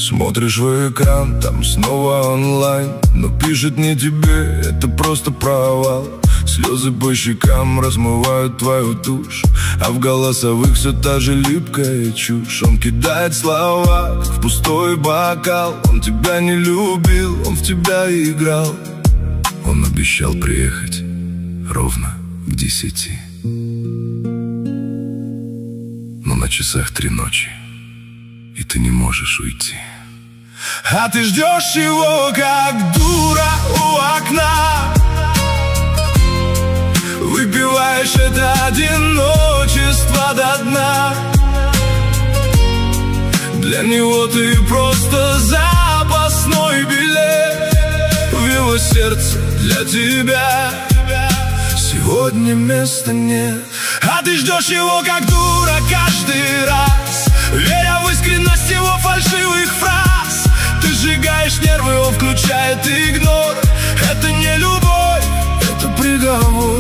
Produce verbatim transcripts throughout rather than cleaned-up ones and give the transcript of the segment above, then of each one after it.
Смотришь в экран, там снова онлайн, но пишет не тебе, это просто провал. Слезы по щекам размывают твою тушь, а в голосовых все та же липкая чушь. Он кидает слова, как в пустой бокал. Он тебя не любил, он в тебя играл. Он обещал приехать ровно к десяти, но на часах три ночи, и ты не можешь уйти. А ты ждешь его, как дура у окна. Выпиваешь это одиночество до дна. Для него ты просто запасной билет в его сердце для тебя сегодня места нет. А ты ждешь его, как дура, каждый раз, веря в искренность его фальшивых фраз. Ты сжигаешь нервы, он включает игнор. Это не любовь, это приговор.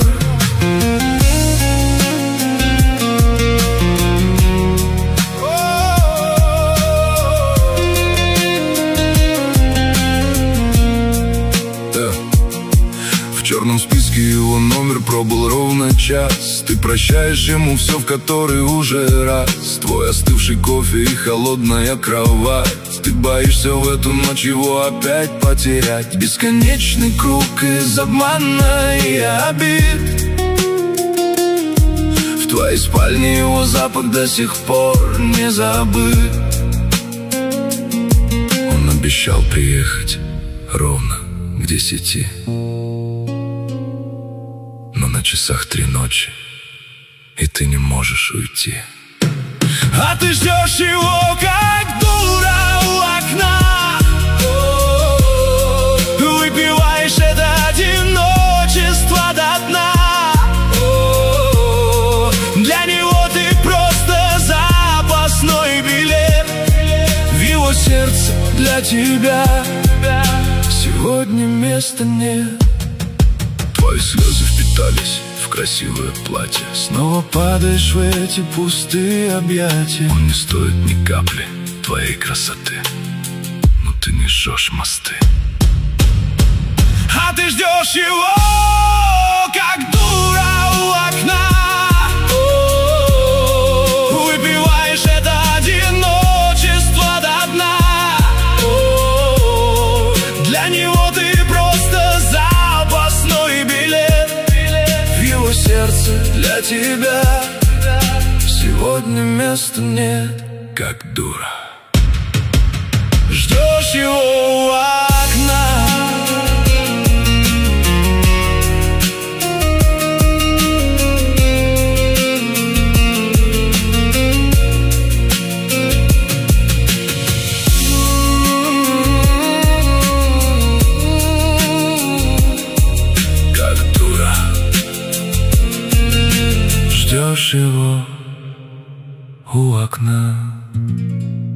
В черном списке его номер пробыл ровно час. Ты прощаешь ему все в который уже раз. Твой остывший кофе и холодная кровать. Ты боишься в эту ночь его опять потерять. Бесконечный круг из обмана и обид. В твоей спальне его запах до сих пор не забыт. Он обещал приехать ровно к десяти, но на часах три ночи, и ты не можешь уйти. А ты ждешь его, как дура у окна. Выпиваешь это одиночество до дна. Для него ты просто запасной билет в его сердце для тебя сегодня места нет. Твои слезы впитались в красивое платье. Снова падаешь в эти пустые объятия. Он не стоит ни капли твоей красоты, но ты не жжешь мосты. А ты ждешь его, как дура у окна. Выпиваешь это одиночество до дна. Для него ты просто запасной билет в его сердце для тебя сегодня места нет. Как дура ждешь его у окна. Ждешь его у окна.